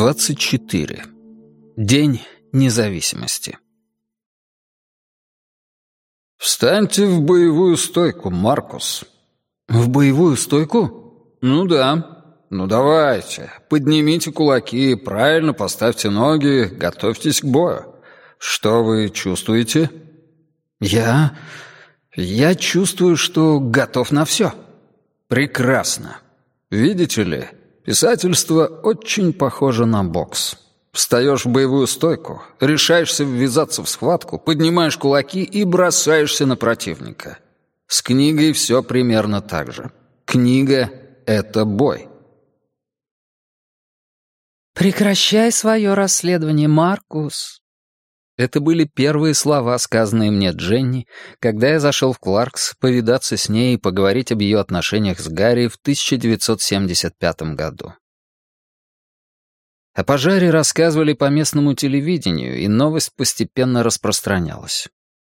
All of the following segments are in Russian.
24. День независимости. «Встаньте в боевую стойку, Маркус». «В боевую стойку?» «Ну да. Ну давайте, поднимите кулаки, правильно поставьте ноги, готовьтесь к бою. Что вы чувствуете?» Я чувствую, что готов на все». «Прекрасно. Видите ли, писательство очень похоже на бокс. Встаешь в боевую стойку, решаешься ввязаться в схватку, поднимаешь кулаки и бросаешься на противника. С книгой все примерно так же. Книга — это бой». «Прекращай свое расследование, Маркус». Это были первые слова, сказанные мне Дженни, когда я зашел в Кларкс повидаться с ней и поговорить об ее отношениях с Гарри в 1975 году. О пожаре рассказывали по местному телевидению, и новость постепенно распространялась.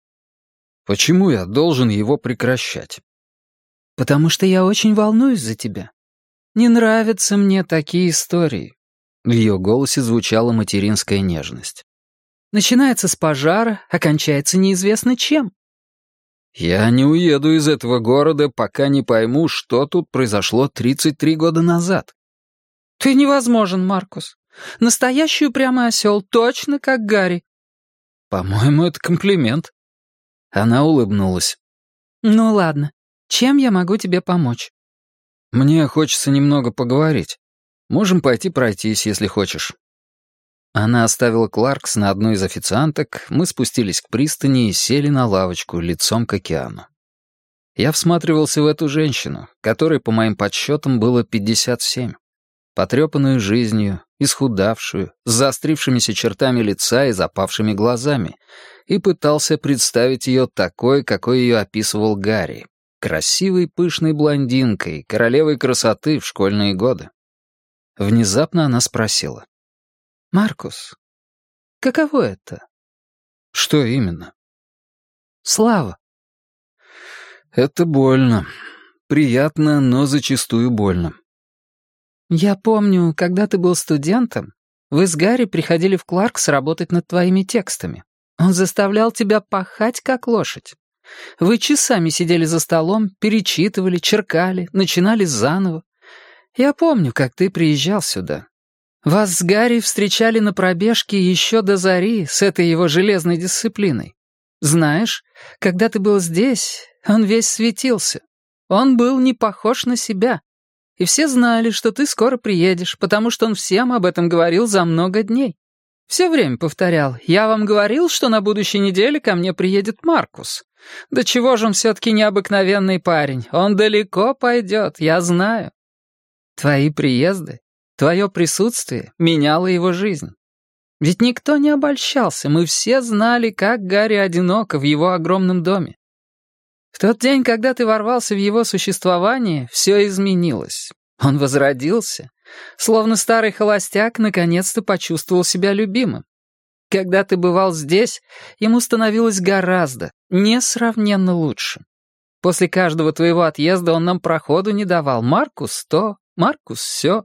Почему я должен его прекращать? «Потому что я очень волнуюсь за тебя. Не нравятся мне такие истории». В ее голосе звучала материнская нежность. «Начинается с пожара, а кончается неизвестно чем». «Я не уеду из этого города, пока не пойму, что тут произошло 33 года назад». «Ты невозможен, Маркус. Настоящий упрямый осел, точно как Гарри». «По-моему, это комплимент». Она улыбнулась. «Ну ладно. Чем я могу тебе помочь?» «Мне хочется немного поговорить. Можем пойти пройтись, если хочешь». Она оставила Кларкс на одной из официанток, мы спустились к пристани и сели на лавочку лицом к океану. Я всматривался в эту женщину, которой, по моим подсчетам, было 57, потрепанную жизнью, исхудавшую, с заострившимися чертами лица и запавшими глазами, и пытался представить ее такой, какой ее описывал Гарри, красивой пышной блондинкой, королевой красоты в школьные годы. Внезапно она спросила. «Маркус, каково это?» «Что именно?» «Слава». «Это больно. Приятно, но зачастую больно». «Я помню, когда ты был студентом, вы с Гарри приходили в Кларкс работать над твоими текстами. Он заставлял тебя пахать, как лошадь. Вы часами сидели за столом, перечитывали, черкали, начинали заново. Я помню, как ты приезжал сюда. Вас с Гарри встречали на пробежке еще до зари с этой его железной дисциплиной. Знаешь, когда ты был здесь, он весь светился. Он был не похож на себя. И все знали, что ты скоро приедешь, потому что он всем об этом говорил за много дней. Все время повторял: «Я вам говорил, что на будущей неделе ко мне приедет Маркус. Да чего же он все-таки необыкновенный парень? Он далеко пойдет, я знаю». Твои приезды, твое присутствие меняло его жизнь. Ведь никто не обольщался, мы все знали, как Гарри одиноко в его огромном доме. В тот день, когда ты ворвался в его существование, все изменилось. Он возродился, словно старый холостяк наконец-то почувствовал себя любимым. Когда ты бывал здесь, ему становилось гораздо, несравненно лучше. После каждого твоего отъезда он нам проходу не давал. Маркус то, Маркус сё.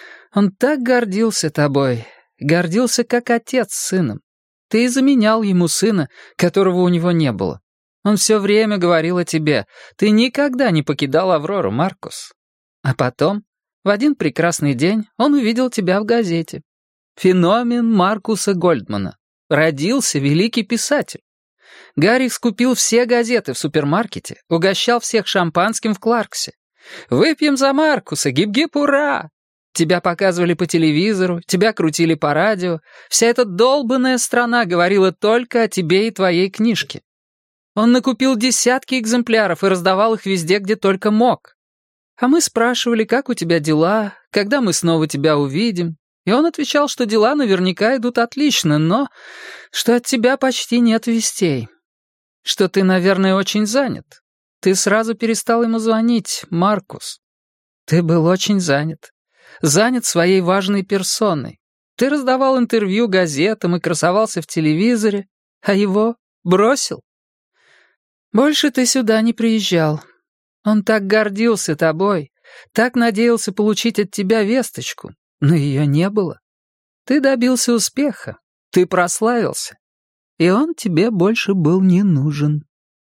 Он так гордился тобой, гордился как отец с сыном. Ты и заменял ему сына, которого у него не было. Он все время говорил о тебе. Ты никогда не покидал Аврору, Маркус. А потом, в один прекрасный день, он увидел тебя в газете. Феномен Маркуса Гольдмана. Родился великий писатель. Гарри скупил все газеты в супермаркете, угощал всех шампанским в Кларксе. «Выпьем за Маркуса! Гип-гип, ура!» Тебя показывали по телевизору, тебя крутили по радио. Вся эта долбанная страна говорила только о тебе и твоей книжке. Он накупил десятки экземпляров и раздавал их везде, где только мог. А мы спрашивали, как у тебя дела, когда мы снова тебя увидим. И он отвечал, что дела наверняка идут отлично, но что от тебя почти нет вестей. Что ты, наверное, очень занят. Ты сразу перестал ему звонить, Маркус. Ты был очень занят. Занят своей важной персоной. Ты раздавал интервью газетам и красовался в телевизоре, а его бросил. Больше ты сюда не приезжал. Он так гордился тобой, так надеялся получить от тебя весточку, но ее не было. Ты добился успеха, ты прославился, и он тебе больше был не нужен».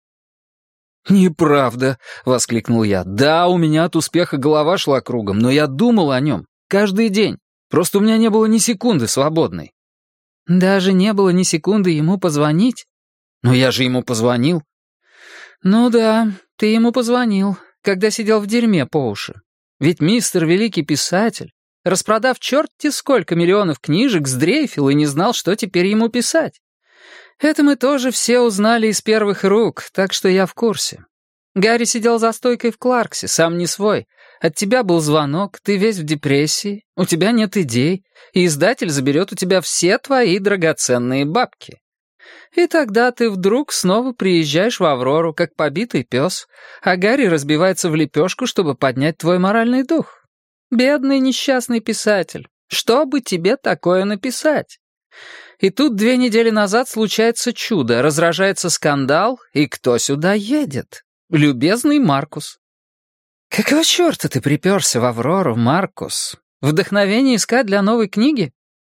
«Неправда», — воскликнул я. «Да, у меня от успеха голова шла кругом, но я думал о нем каждый день. Просто у меня не было ни секунды свободной». «Даже не было ни секунды ему позвонить?» «Но я же ему позвонил». «Ну да, ты ему позвонил, когда сидел в дерьме по уши. Ведь мистер великий писатель, распродав черти сколько миллионов книжек, сдрейфил и не знал, что теперь ему писать. Это мы тоже все узнали из первых рук, так что я в курсе. Гарри сидел за стойкой в Кларксе, сам не свой. От тебя был звонок, ты весь в депрессии, у тебя нет идей, и издатель заберет у тебя все твои драгоценные бабки. И тогда ты вдруг снова приезжаешь в Аврору, как побитый пес, а Гарри разбивается в лепешку, чтобы поднять твой моральный дух. Бедный несчастный писатель, что бы тебе такое написать? И тут 2 недели назад случается чудо, разражается скандал, и кто сюда едет? Любезный Маркус. Какого черта ты приперся в Аврору, Маркус? Вдохновение искать для новой книги?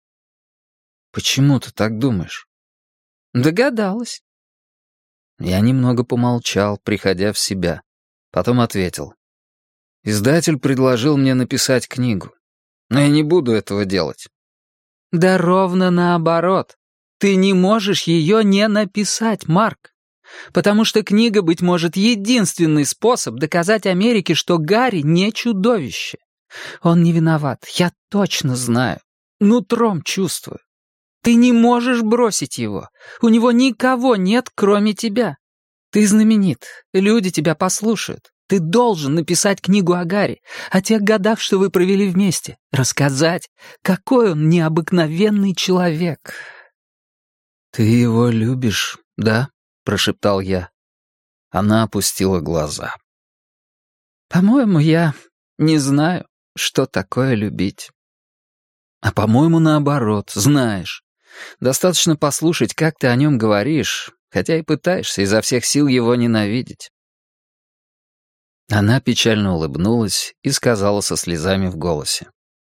Почему ты так думаешь? Догадалась. Я немного помолчал, приходя в себя. Потом ответил. Издатель предложил мне написать книгу. Но я не буду этого делать. Да ровно наоборот. Ты не можешь ее не написать, Марк. Потому что книга, быть может, единственный способ доказать Америке, что Гарри не чудовище. Он не виноват, я точно знаю. Нутром чувствую. Ты не можешь бросить его. У него никого нет, кроме тебя. Ты знаменит, люди тебя послушают. Ты должен написать книгу о Гарри, о тех годах, что вы провели вместе, рассказать, какой он необыкновенный человек». «Ты его любишь, да?» — прошептал я. Она опустила глаза. «По-моему, я не знаю, что такое любить». «А по-моему, наоборот, знаешь. Достаточно послушать, как ты о нем говоришь, хотя и пытаешься изо всех сил его ненавидеть». Она печально улыбнулась и сказала со слезами в голосе.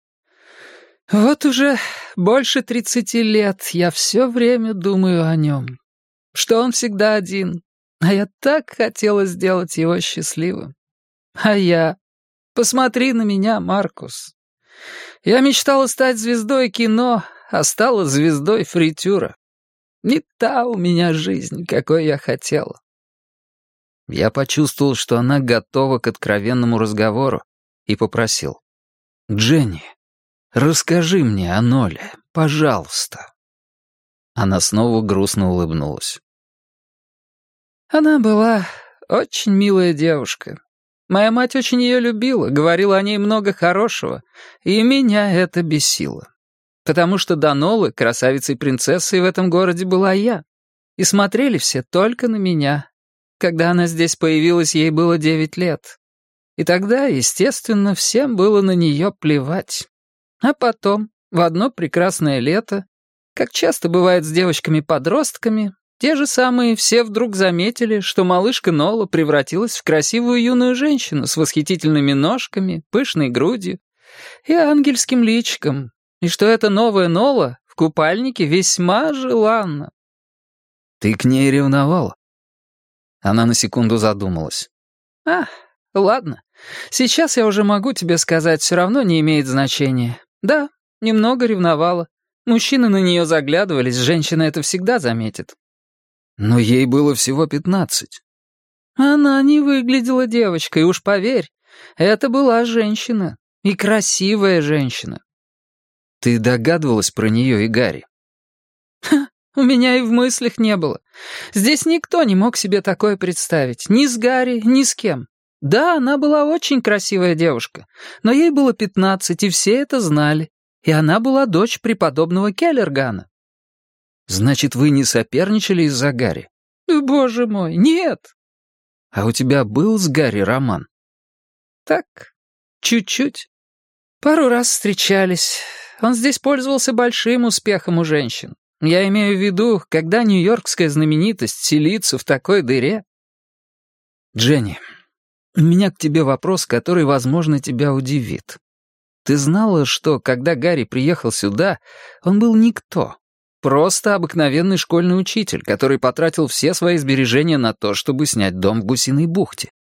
«Вот уже больше 30 лет я все время думаю о нем, что он всегда один, а я так хотела сделать его счастливым. А я... Посмотри на меня, Маркус. Я мечтала стать звездой кино, а стала звездой фритюра. Не та у меня жизнь, какой я хотела». Я почувствовал, что она готова к откровенному разговору, и попросил. «Дженни, расскажи мне о Ноле, пожалуйста». Она снова грустно улыбнулась. Она была очень милая девушка. Моя мать очень ее любила, говорила о ней много хорошего, и меня это бесило. Потому что до Нолы красавицей-принцессой в этом городе была я, и смотрели все только на меня. Когда она здесь появилась, ей было 9 лет. И тогда, естественно, всем было на нее плевать. А потом, в одно прекрасное лето, как часто бывает с девочками-подростками, те же самые все вдруг заметили, что малышка Нола превратилась в красивую юную женщину с восхитительными ножками, пышной грудью и ангельским личиком, и что эта новая Нола в купальнике весьма желанна. «Ты к ней ревновала?» Она на секунду задумалась. Ладно. Сейчас я уже могу тебе сказать, все равно не имеет значения. Да, немного ревновала. Мужчины на нее заглядывались, женщина это всегда заметит». «Но ей было всего 15. Она не выглядела девочкой, уж поверь. Это была женщина. И красивая женщина. «Ты догадывалась про нее и Гарри?» У меня и в мыслях не было. Здесь никто не мог себе такое представить. Ни с Гарри, ни с кем. Да, она была очень красивая девушка, но ей было 15, и все это знали. И она была дочь преподобного Келлергана. «Значит, вы не соперничали из-за Гарри?» «Боже мой, нет!» «А у тебя был с Гарри роман?» «Так, чуть-чуть. Пару раз встречались. Он здесь пользовался большим успехом у женщин. Я имею в виду, когда нью-йоркская знаменитость селится в такой дыре». «Дженни, у меня к тебе вопрос, который, возможно, тебя удивит. Ты знала, что, когда Гарри приехал сюда, он был никто. Просто обыкновенный школьный учитель, который потратил все свои сбережения на то, чтобы снять дом в Гусиной бухте.